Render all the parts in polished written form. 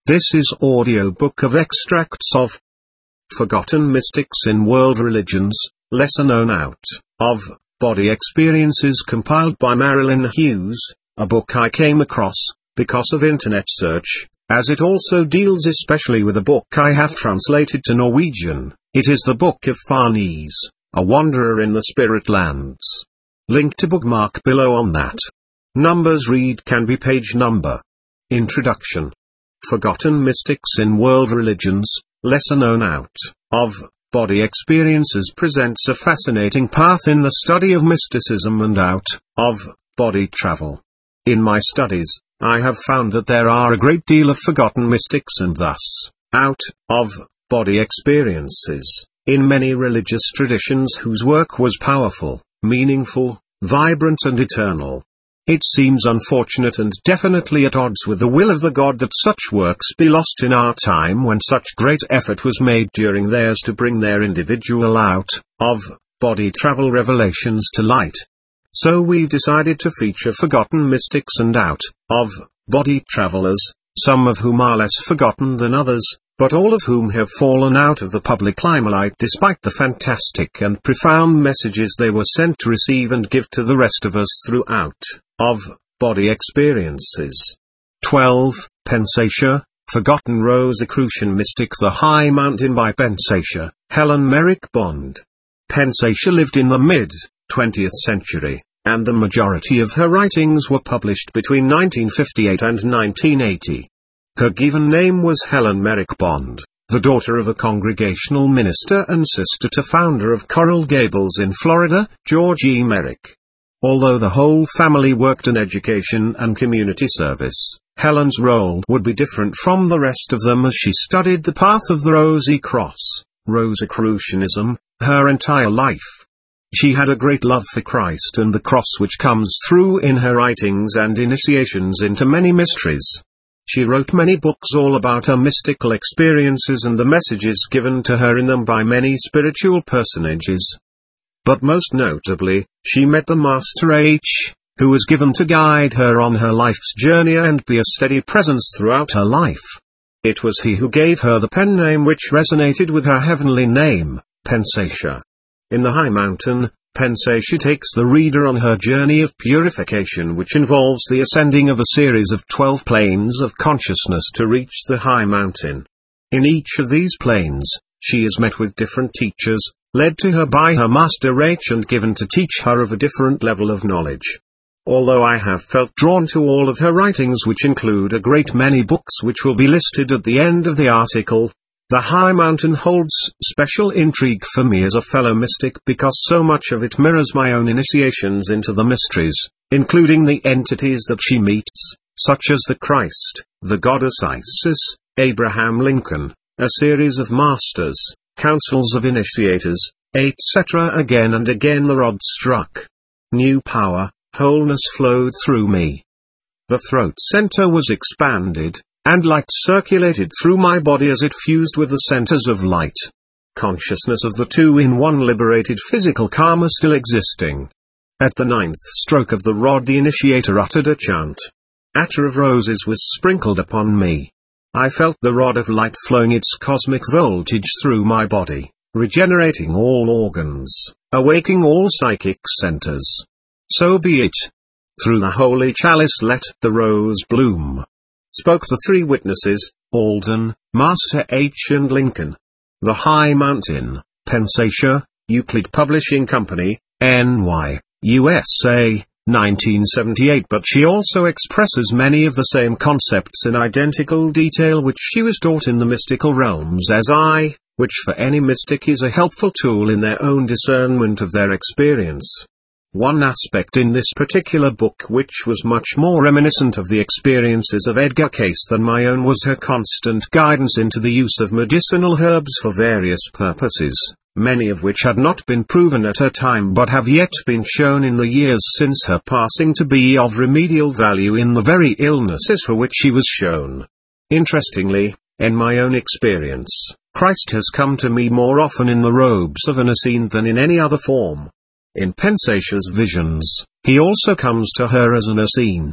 This is audiobook of extracts of Forgotten Mystics in World Religions, lesser known out of Body Experiences, compiled by Marilyn Hughes, a book I came across because of internet search, as it also deals especially with a book I have translated to Norwegian. It is the Book of Farnese, A Wanderer in the Spirit Lands. Link to bookmark below on that. Numbers read can be page number. Introduction. Forgotten Mystics in World Religions, lesser known out of Body Experiences presents a fascinating path in the study of mysticism and out of body travel. In my studies, I have found that there are a great deal of forgotten mystics and thus out of body experiences in many religious traditions whose work was powerful, meaningful, vibrant and eternal. It seems unfortunate and definitely at odds with the will of the God that such works be lost in our time when such great effort was made during theirs to bring their individual out of body travel revelations to light. So we've decided to feature forgotten mystics and out of body travelers, some of whom are less forgotten than others, but all of whom have fallen out of the public limelight despite the fantastic and profound messages they were sent to receive and give to the rest of us through out of body experiences. 12. Pensatia, Forgotten Rosicrucian Mystic. The High Mountain by Pensatia, Helen Merrick Bond. Pensatia lived in the mid-20th century, and the majority of her writings were published between 1958 and 1980. Her given name was Helen Merrick Bond, the daughter of a Congregational minister and sister to founder of Coral Gables in Florida, George E. Merrick. Although the whole family worked in education and community service, Helen's role would be different from the rest of them as she studied the path of the Rosy Cross, Rosicrucianism, her entire life. She had a great love for Christ and the cross, which comes through in her writings and initiations into many mysteries. She wrote many books all about her mystical experiences and the messages given to her in them by many spiritual personages. But most notably, she met the Master H, who was given to guide her on her life's journey and be a steady presence throughout her life. It was he who gave her the pen name which resonated with her heavenly name, Pensatia. In the High Mountain, Pensatia takes the reader on her journey of purification, which involves the ascending of a series of 12 planes of consciousness to reach the High Mountain. In each of these planes, she is met with different teachers, led to her by her Master H and given to teach her of a different level of knowledge. Although I have felt drawn to all of her writings, which include a great many books which will be listed at the end of the article, the High Mountain holds special intrigue for me as a fellow mystic because so much of it mirrors my own initiations into the mysteries, including the entities that she meets, such as the Christ, the goddess Isis, Abraham Lincoln, a series of masters, councils of initiators, etc. Again and again the rod struck. New power, wholeness flowed through me. The throat center was expanded, and light circulated through my body as it fused with the centers of light. Consciousness of the two-in-one liberated physical karma still existing. At the 9th stroke of the rod the initiator uttered a chant. Attar of roses was sprinkled upon me. I felt the rod of light flowing its cosmic voltage through my body, regenerating all organs, awaking all psychic centers. So be it. Through the holy chalice let the rose bloom. Spoke the three witnesses, Alden, Master H and Lincoln. The High Mountain, Pensatia, Euclid Publishing Company, NY, USA, 1978. But she also expresses many of the same concepts in identical detail which she was taught in the mystical realms as I, which for any mystic is a helpful tool in their own discernment of their experience. One aspect in this particular book which was much more reminiscent of the experiences of Edgar Cayce than my own was her constant guidance into the use of medicinal herbs for various purposes, many of which had not been proven at her time but have yet been shown in the years since her passing to be of remedial value in the very illnesses for which she was shown. Interestingly, in my own experience, Christ has come to me more often in the robes of an Essene than in any other form. In Pensatia's visions, he also comes to her as an Essene.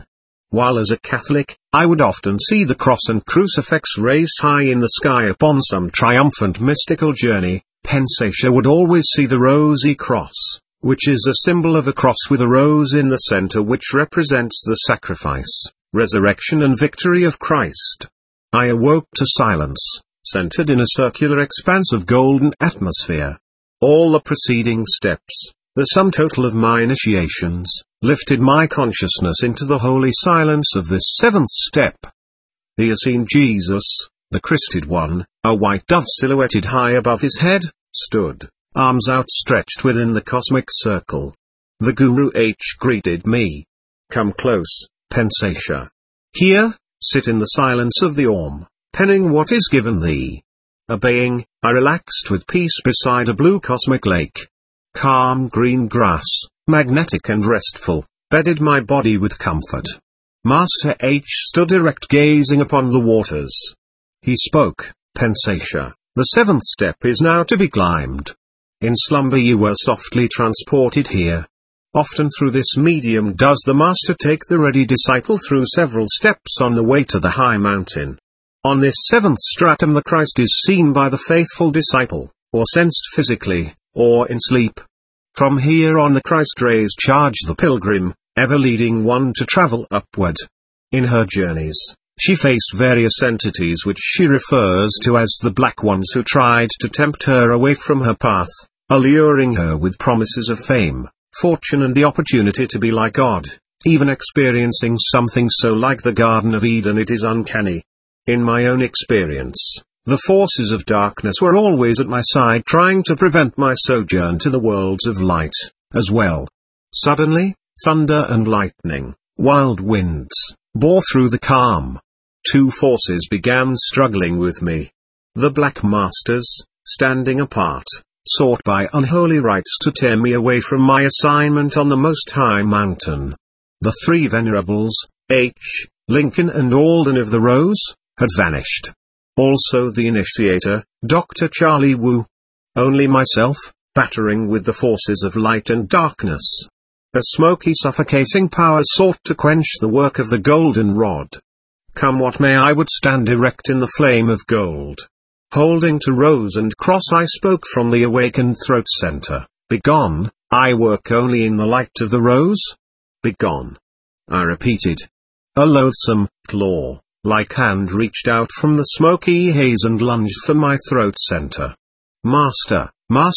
While as a Catholic, I would often see the cross and crucifix raised high in the sky upon some triumphant mystical journey. Pensaccia would always see the rosy cross, which is a symbol of a cross with a rose in the center, which represents the sacrifice, resurrection and victory of Christ. I awoke to silence, centered in a circular expanse of golden atmosphere. All the preceding steps, the sum total of my initiations, lifted my consciousness into the holy silence of this seventh step. The Essene Jesus, the Christed One, a white dove silhouetted high above his head, stood, arms outstretched within the cosmic circle. The Guru greeted me. Come close, Pensaccia. Here, sit in the silence of the Om, penning what is given thee. Obeying, I relaxed with peace beside a blue cosmic lake. Calm green grass, magnetic and restful, bedded my body with comfort. Master H stood erect gazing upon the waters. He spoke, Pensaccia, the seventh step is now to be climbed. In slumber you were softly transported here. Often through this medium does the Master take the ready disciple through several steps on the way to the high mountain. On this seventh stratum the Christ is seen by the faithful disciple, or sensed physically, or in sleep. From here on the Christ rays charge the pilgrim, ever leading one to travel upward. In her journeys, she faced various entities which she refers to as the black ones who tried to tempt her away from her path, alluring her with promises of fame, fortune and the opportunity to be like God, even experiencing something so like the Garden of Eden it is uncanny. In my own experience, the forces of darkness were always at my side trying to prevent my sojourn to the worlds of light, as well. Suddenly, thunder and lightning, wild winds, bore through the calm. Two forces began struggling with me. The Black Masters, standing apart, sought by unholy rites to tear me away from my assignment on the Most High Mountain. The three venerables, H, Lincoln and Alden of the Rose, had vanished. Also the initiator, Dr. Charlie Wu. Only myself, battering with the forces of light and darkness. A smoky suffocating power sought to quench the work of the golden rod. Come what may, I would stand erect in the flame of gold. Holding to rose and cross I spoke from the awakened throat center. Begone, I work only in the light of the rose. Begone. I repeated. A loathsome, claw-like hand reached out from the smoky haze and lunged for my throat center. Master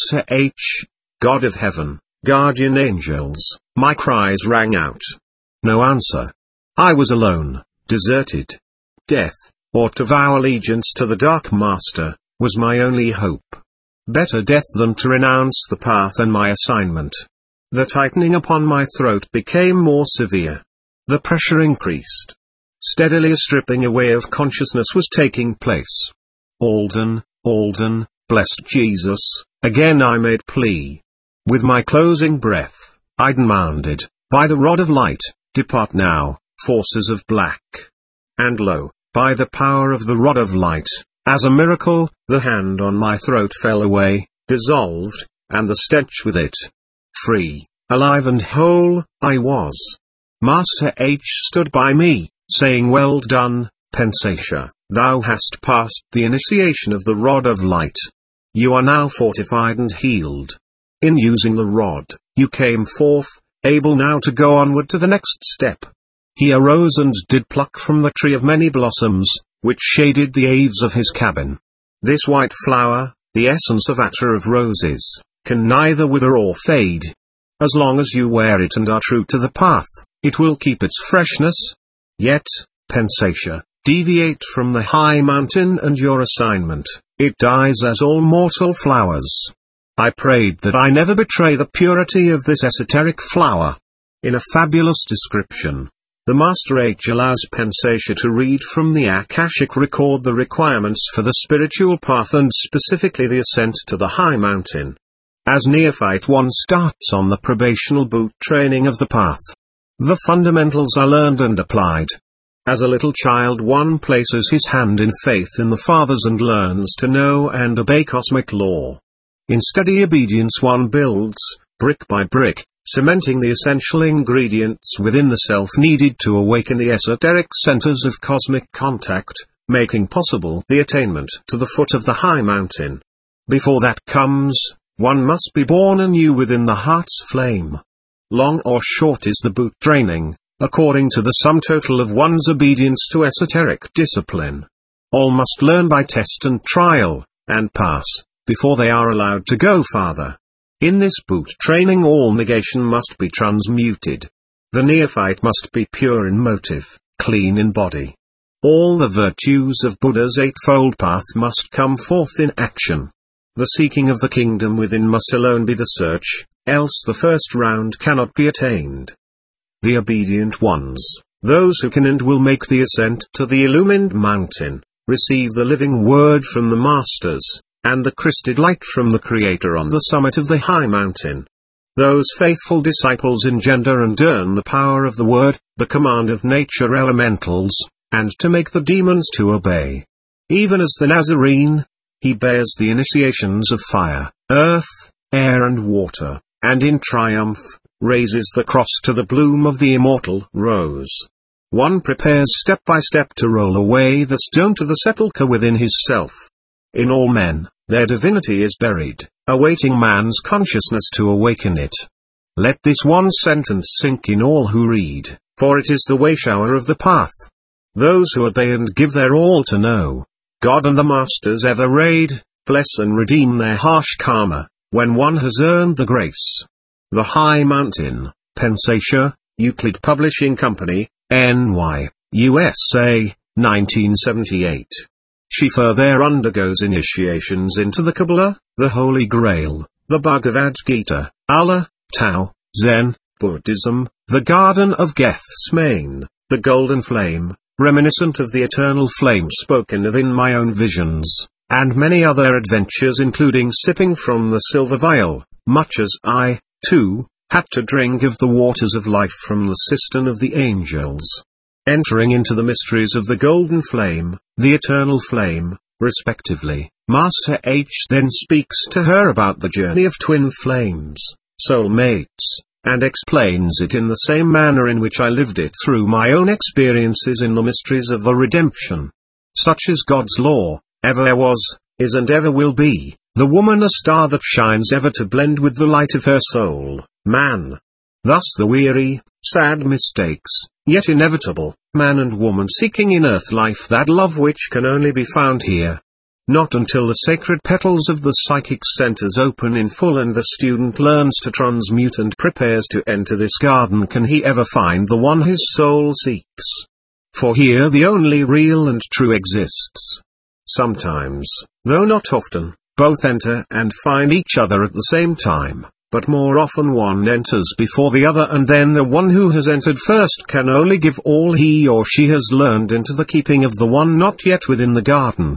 H, God of heaven, guardian angels, my cries rang out. No answer. I was alone, deserted. Death, or to vow allegiance to the Dark Master, was my only hope. Better death than to renounce the path and my assignment. The tightening upon my throat became more severe. The pressure increased. Steadily a stripping away of consciousness was taking place. Alden, blessed Jesus, again I made plea. With my closing breath, I demanded, by the rod of light, depart now, forces of black. And lo, by the power of the rod of light, as a miracle, the hand on my throat fell away, dissolved, and the stench with it. Free, alive and whole, I was. Master H stood by me, saying, well done, Pensaccia, thou hast passed the initiation of the rod of light. You are now fortified and healed. In using the rod, you came forth, able now to go onward to the next step. He arose and did pluck from the tree of many blossoms, which shaded the eaves of his cabin. This white flower, the essence of attar of roses, can neither wither or fade. As long as you wear it and are true to the path, it will keep its freshness. Yet, Pensaccia, deviate from the high mountain and your assignment, it dies as all mortal flowers. I prayed that I never betray the purity of this esoteric flower. In a fabulous description, the Master H allows Pensaccia to read from the Akashic record the requirements for the spiritual path and specifically the ascent to the high mountain. As neophyte one starts on the probational boot training of the path. The fundamentals are learned and applied. As a little child one places his hand in faith in the fathers and learns to know and obey cosmic law. In steady obedience one builds, brick by brick, cementing the essential ingredients within the self needed to awaken the esoteric centers of cosmic contact, making possible the attainment to the foot of the high mountain. Before that comes, one must be born anew within the heart's flame. Long or short is the boot training, according to the sum total of one's obedience to esoteric discipline. All must learn by test and trial, and pass, before they are allowed to go farther. In this boot training all negation must be transmuted. The neophyte must be pure in motive, clean in body. All the virtues of Buddha's eightfold path must come forth in action. The seeking of the kingdom within must alone be the search, else the first round cannot be attained. The obedient ones, those who can and will make the ascent to the illumined mountain, receive the living word from the masters, and the crysted light from the Creator on the summit of the high mountain. Those faithful disciples engender and earn the power of the word, the command of nature elementals, and to make the demons to obey. Even as the Nazarene, he bears the initiations of fire, earth, air and water, and in triumph, raises the cross to the bloom of the immortal rose. One prepares step by step to roll away the stone to the sepulchre within his self. In all men, their divinity is buried, awaiting man's consciousness to awaken it. Let this one sentence sink in all who read, for it is the way-shower of the path. Those who obey and give their all to know God and the Masters ever raid, bless and redeem their harsh karma, when one has earned the grace. The High Mountain, Pensatia, Euclid Publishing Company, NY, USA, 1978. Shifa there undergoes initiations into the Kabbalah, the Holy Grail, the Bhagavad Gita, Allah, Tao, Zen, Buddhism, the Garden of Gethsemane, the Golden Flame, reminiscent of the eternal flame spoken of in my own visions, and many other adventures including sipping from the silver vial, much as I, too, had to drink of the waters of life from the cistern of the angels. Entering into the mysteries of the golden flame, the eternal flame, respectively, Master H then speaks to her about the journey of twin flames, soul mates, and explains it in the same manner in which I lived it through my own experiences in the mysteries of the redemption. Such is God's law, ever there was, is and ever will be, the woman a star that shines ever to blend with the light of her soul, man. Thus the weary, sad mistakes, yet inevitable, man and woman seeking in earth life that love which can only be found here. Not until the sacred petals of the psychic centers open in full and the student learns to transmute and prepares to enter this garden can he ever find the one his soul seeks. For here the only real and true exists. Sometimes, though not often, both enter and find each other at the same time. But more often one enters before the other, and then the one who has entered first can only give all he or she has learned into the keeping of the one not yet within the garden.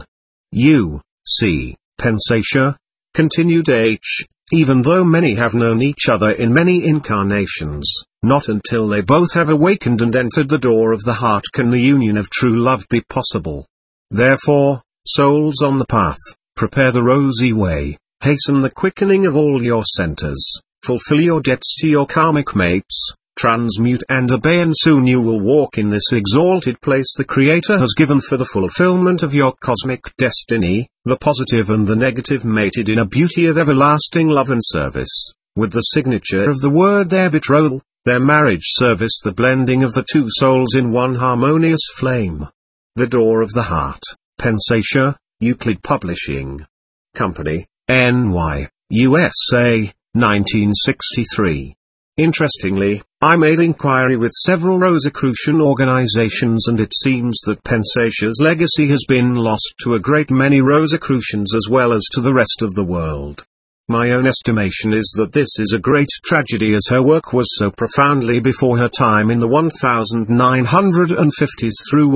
U.C. Pensatia, continued H, even though many have known each other in many incarnations, not until they both have awakened and entered the door of the heart can the union of true love be possible. Therefore, souls on the path, prepare the rosy way. Hasten the quickening of all your centers, fulfill your debts to your karmic mates, transmute and obey, and soon you will walk in this exalted place the Creator has given for the fulfillment of your cosmic destiny, the positive and the negative mated in a beauty of everlasting love and service, with the signature of the word their betrothal, their marriage service, the blending of the two souls in one harmonious flame. The Door of the Heart, Pensatia, Euclid Publishing Company, NY, USA, 1963. Interestingly, I made inquiry with several Rosicrucian organizations, and it seems that Pensatia's legacy has been lost to a great many Rosicrucians as well as to the rest of the world. My own estimation is that this is a great tragedy, as her work was so profoundly before her time in the 1950s through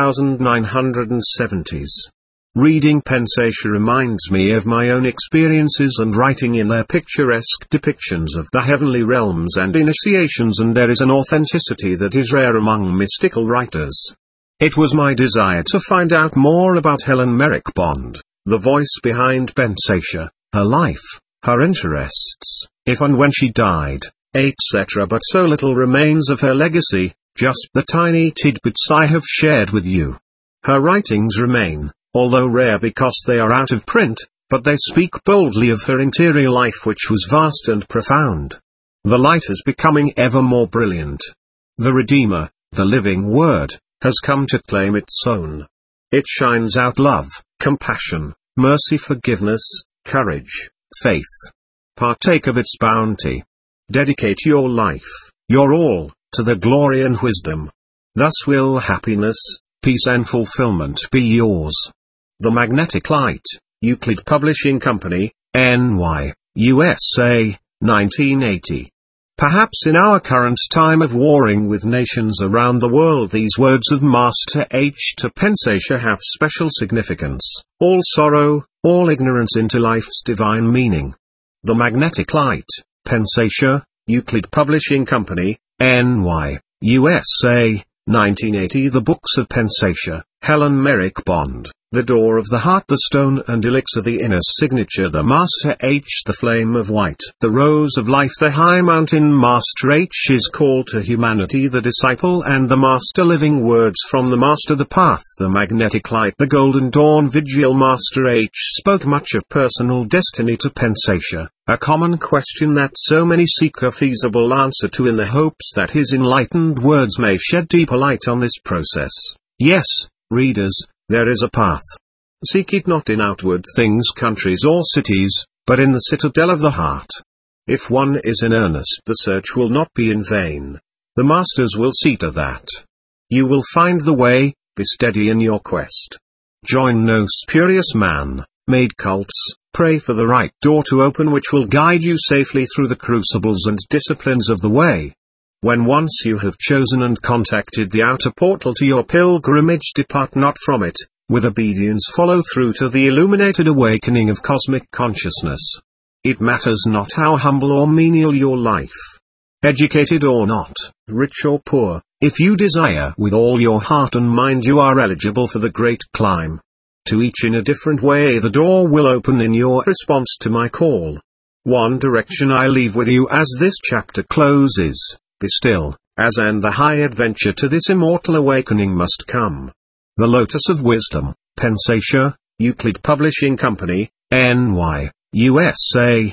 1970s. Reading Pensatia reminds me of my own experiences and writing in their picturesque depictions of the heavenly realms and initiations, and there is an authenticity that is rare among mystical writers. It was my desire to find out more about Helen Merrick Bond, the voice behind Pensatia, her life, her interests, if and when she died, etc. But so little remains of her legacy, just the tiny tidbits I have shared with you. Her writings remain, although rare because they are out of print, but they speak boldly of her interior life, which was vast and profound. The light is becoming ever more brilliant. The Redeemer, the living Word, has come to claim its own. It shines out love, compassion, mercy, forgiveness, courage, faith. Partake of its bounty. Dedicate your life, your all, to the glory and wisdom. Thus will happiness, peace and fulfillment be yours. The Magnetic Light, Euclid Publishing Company, NY, USA, 1980. Perhaps in our current time of warring with nations around the world, these words of Master H. to Pensaccia have special significance. All sorrow, all ignorance into life's divine meaning. The Magnetic Light, Pensaccia, Euclid Publishing Company, NY, USA, 1980. The Books of Pensaccia, Helen Merrick Bond, The Door of the Heart, The Stone and Elixir, The Inner Signature, The Master H, The Flame of White, The Rose of Life, The High Mountain. Master H's Call to Humanity, The Disciple and the Master, Living Words from the Master, The Path, The Magnetic Light, The Golden Dawn Vigil. Master H spoke much of personal destiny to Pensaccia, a common question that so many seek a feasible answer to in the hopes that his enlightened words may shed deeper light on this process. Yes, readers, there is a path. Seek it not in outward things, countries or cities, but in the citadel of the heart. If one is in earnest, the search will not be in vain. The masters will see to that. You will find the way, be steady in your quest. Join no spurious man-made cults, pray for the right door to open which will guide you safely through the crucibles and disciplines of the way. When once you have chosen and contacted the outer portal to your pilgrimage, depart not from it. With obedience follow through to the illuminated awakening of cosmic consciousness. It matters not how humble or menial your life. Educated or not, rich or poor, if you desire with all your heart and mind, you are eligible for the great climb. To each in a different way the door will open in your response to my call. One direction I leave with you as this chapter closes. Be still, as and the high adventure to this immortal awakening must come. The Lotus of Wisdom, Pensaccia, Euclid Publishing Company, NY, USA,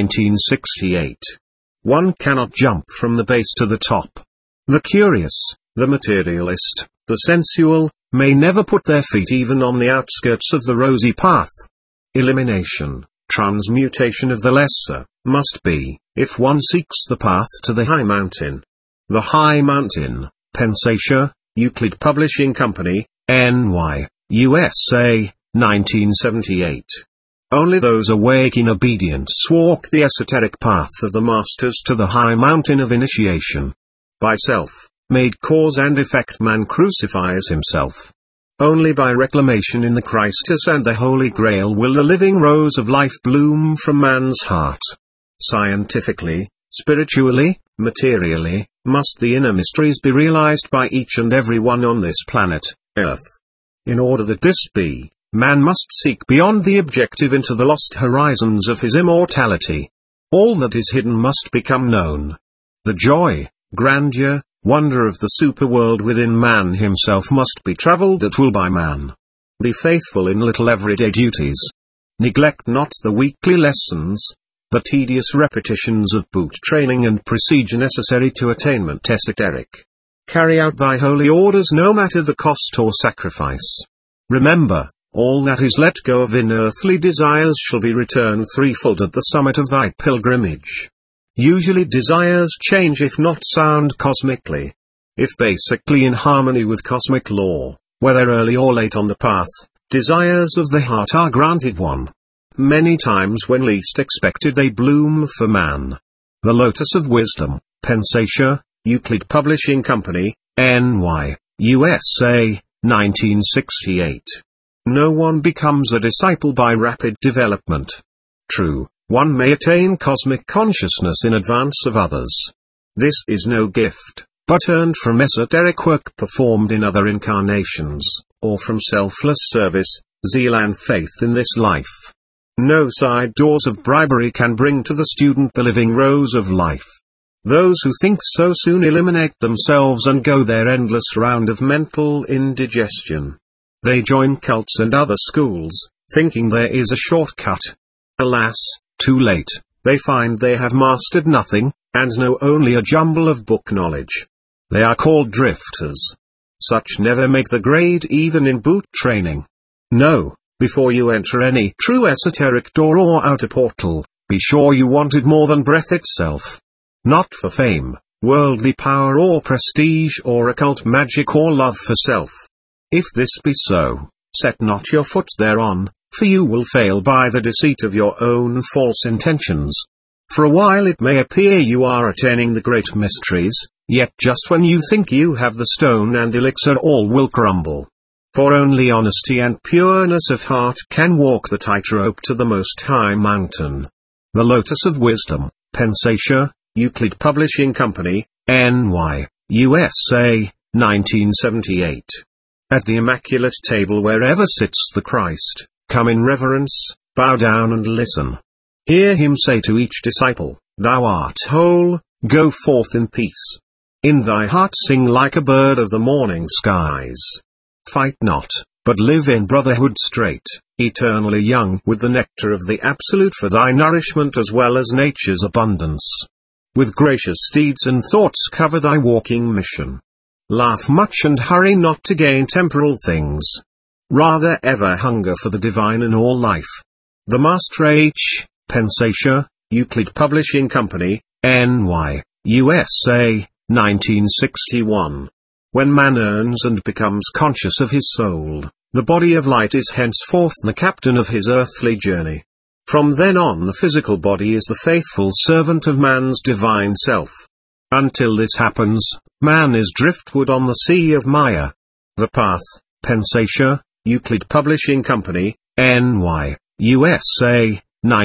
1968. One cannot jump from the base to the top. The curious, the materialist, the sensual, may never put their feet even on the outskirts of the rosy path. Elimination, transmutation of the lesser, must be, if one seeks the path to the high mountain. The High Mountain, Pensaccia, Euclid Publishing Company, NY, USA, 1978. Only those awake in obedience walk the esoteric path of the masters to the high mountain of initiation. By self-made cause and effect man crucifies himself. Only by reclamation in the Christus and the Holy Grail will the living rose of life bloom from man's heart. Scientifically, spiritually, materially, must the inner mysteries be realized by each and every one on this planet, Earth. In order that this be, man must seek beyond the objective into the lost horizons of his immortality. All that is hidden must become known. The joy, grandeur, wonder of the superworld within man himself must be traveled at will by man. Be faithful in little everyday duties. Neglect not the weekly lessons, the tedious repetitions of boot training and procedure necessary to attainment esoteric. Carry out thy holy orders no matter the cost or sacrifice. Remember, all that is let go of in earthly desires shall be returned threefold at the summit of thy pilgrimage. Usually desires change if not sound cosmically. If basically in harmony with cosmic law, whether early or late on the path, desires of the heart are granted one. Many times when least expected they bloom for man. The Lotus of Wisdom, Pensaccia, Euclid Publishing Company, NY, USA, 1968. No one becomes a disciple by rapid development. True, one may attain cosmic consciousness in advance of others. This is no gift, but earned from esoteric work performed in other incarnations, or from selfless service, zeal and faith in this life. No side doors of bribery can bring to the student the living rose of life. Those who think so soon eliminate themselves and go their endless round of mental indigestion. They join cults and other schools, thinking there is a shortcut. Alas, too late, they find they have mastered nothing, and know only a jumble of book knowledge. They are called drifters. Such never make the grade even in boot training. No, before you enter any true esoteric door or outer portal, be sure you want it more than breath itself. Not for fame, worldly power or prestige or occult magic or love for self. If this be so, set not your foot thereon, for you will fail by the deceit of your own false intentions. For a while it may appear you are attaining the great mysteries, yet just when you think you have the stone and elixir all will crumble. For only honesty and pureness of heart can walk the tightrope to the Most High Mountain. The Lotus of Wisdom, Pensaccia, Euclid Publishing Company, NY, USA, 1978. At the immaculate table wherever sits the Christ, come in reverence, bow down and listen. Hear him say to each disciple, Thou art whole, go forth in peace. In thy heart sing like a bird of the morning skies. Fight not, but live in brotherhood straight, eternally young with the nectar of the Absolute for thy nourishment as well as nature's abundance. With gracious deeds and thoughts cover thy walking mission. Laugh much and hurry not to gain temporal things. Rather ever hunger for the divine in all life. The Master H. Pensaccia, Euclid Publishing Company, NY, USA, 1961. When man earns and becomes conscious of his soul, the body of light is henceforth the captain of his earthly journey. From then on the physical body is the faithful servant of man's divine self. Until this happens, man is driftwood on the sea of Maya. The Path, Pensaccia, Euclid Publishing Company, NY, USA,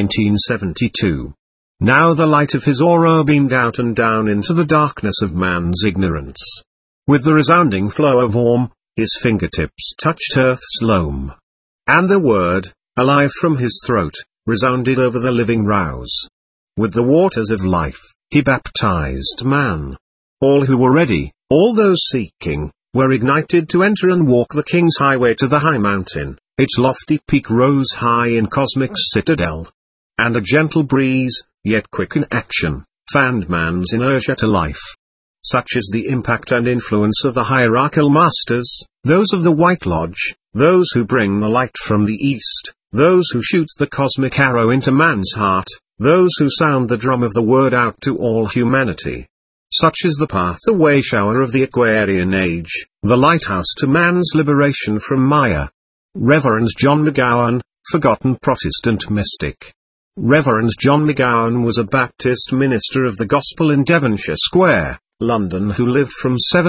1972. Now the light of his aura beamed out and down into the darkness of man's ignorance. With the resounding flow of warmth, his fingertips touched earth's loam. And the word, alive from his throat, resounded over the living rouse. With the waters of life, he baptized man. All who were ready, all those seeking, were ignited to enter and walk the King's Highway to the high mountain. Its lofty peak rose high in cosmic citadel. And a gentle breeze, yet quick in action, fanned man's inertia to life. Such is the impact and influence of the hierarchical masters, those of the White Lodge, those who bring the light from the east, those who shoot the cosmic arrow into man's heart, those who sound the drum of the word out to all humanity. Such is the path, the way shower of the Aquarian age, the lighthouse to man's liberation from Maya. Reverend John McGowan, forgotten Protestant mystic. Reverend John McGowan was a Baptist minister of the gospel in Devonshire Square, London, who lived from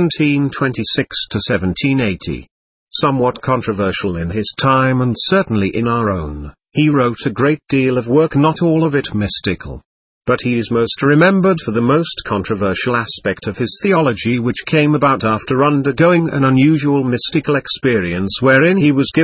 1726 to 1780. Somewhat controversial in his time and certainly in our own, he wrote a great deal of work, not all of it mystical. But he is most remembered for the most controversial aspect of his theology, which came about after undergoing an unusual mystical experience wherein he was given